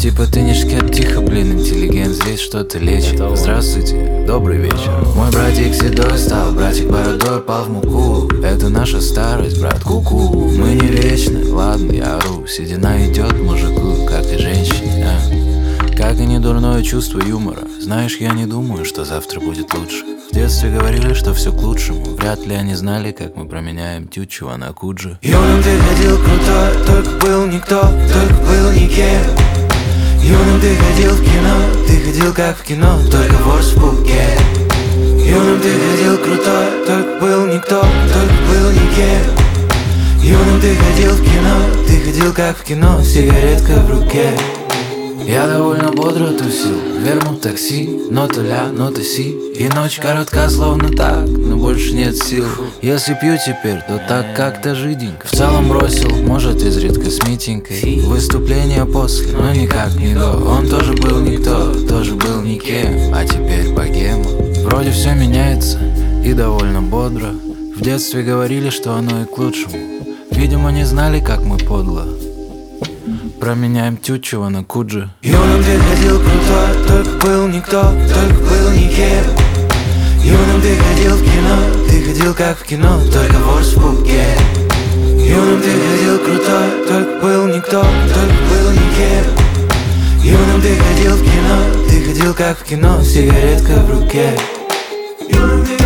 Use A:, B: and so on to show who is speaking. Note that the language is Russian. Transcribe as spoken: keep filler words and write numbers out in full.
A: Типа ты не шкет, тихо, блин, интеллигент, здесь что-то лечит. Здравствуйте, добрый вечер. Мой братик седой стал, братик бородой пал в муку. Это наша старость, брат, ку-ку. Мы не вечны, ладно, я ору. Седина идет мужику, как и женщине, а? Как и не дурное чувство юмора. Знаешь, я не думаю, что завтра будет лучше. В детстве говорили, что все к лучшему. Вряд ли они знали, как мы променяем Тютчева на Куджи.
B: Юным ты ходил крутой, только был никто, только был никем. Юным ты ходил в кино, ты ходил как в кино, только вор в пуке. Юным ты ходил крутой, только был никто, только был никем. Юным ты ходил в кино, ты ходил как в кино, сигаретка в руке.
A: Я довольно бодро тусил, вернут такси, нота ля, нота си. И ночь коротка, словно так, но больше нет сил. Если пью теперь, то так как-то жиденько. В целом бросил, может изредка с Митенькой. Выступление после, но никак не до. Он тоже был никто, тоже был никем, а теперь богема. Вроде все меняется и довольно бодро. В детстве говорили, что оно и к лучшему. Видимо, не знали, как мы подло променяем Тютчева на Куджи.
B: Юным ты ходил крутой, только был никто, только был никем. Юным ты ходил в кино, ты ходил как в кино, только вор в пуке. Юным ты ходил крутой, только был никто, только был никем. Юным ты ходил в кино, ты ходил как в кино, сигаретка в руке. Юным ты